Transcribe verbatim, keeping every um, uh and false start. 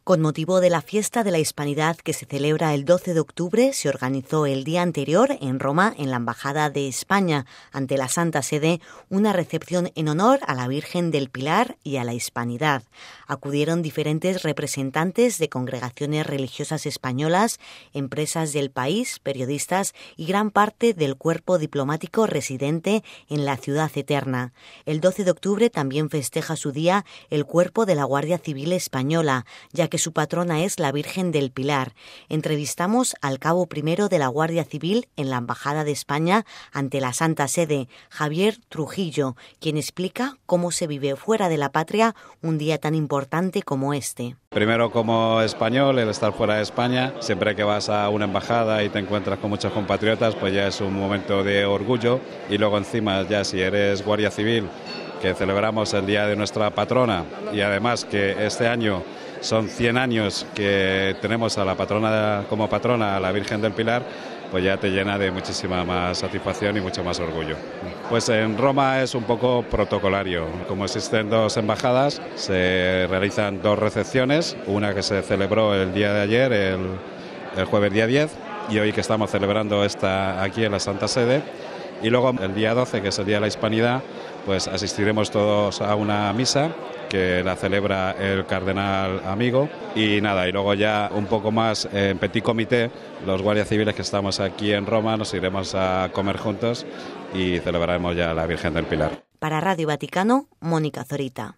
Con motivo de la fiesta de la Hispanidad que se celebra el doce de octubre, se organizó el día anterior en Roma, en la Embajada de España, ante la Santa Sede, una recepción en honor a la Virgen del Pilar y a la Hispanidad. Acudieron diferentes representantes de congregaciones religiosas españolas, empresas del país, periodistas y gran parte del cuerpo diplomático residente en la Ciudad Eterna. El doce de octubre también festeja su día el cuerpo de la Guardia Civil Española, ya que su patrona es la Virgen del Pilar. Entrevistamos al cabo primero de la Guardia Civil en la Embajada de España ante la Santa Sede, Javier Trujillo, quien explica cómo se vive fuera de la patria un día tan importante como este. Primero, como español, el estar fuera de España, siempre que vas a una embajada y te encuentras con muchos compatriotas, pues ya es un momento de orgullo. Y luego encima, ya si eres Guardia Civil, que celebramos el día de nuestra patrona, y además que este año son cien años que tenemos a la patrona como patrona, a la Virgen del Pilar, pues ya te llena de muchísima más satisfacción y mucho más orgullo. Pues en Roma es un poco protocolario. Como existen dos embajadas, se realizan dos recepciones, una que se celebró el día de ayer, el, el jueves día diez, y hoy que estamos celebrando esta aquí en la Santa Sede, y luego el día doce, que es el día de la Hispanidad, pues asistiremos todos a una misa que la celebra el cardenal amigo, y nada, y luego ya un poco más en petit comité, los guardias civiles que estamos aquí en Roma nos iremos a comer juntos y celebraremos ya la Virgen del Pilar. Para Radio Vaticano, Mónica Zorita.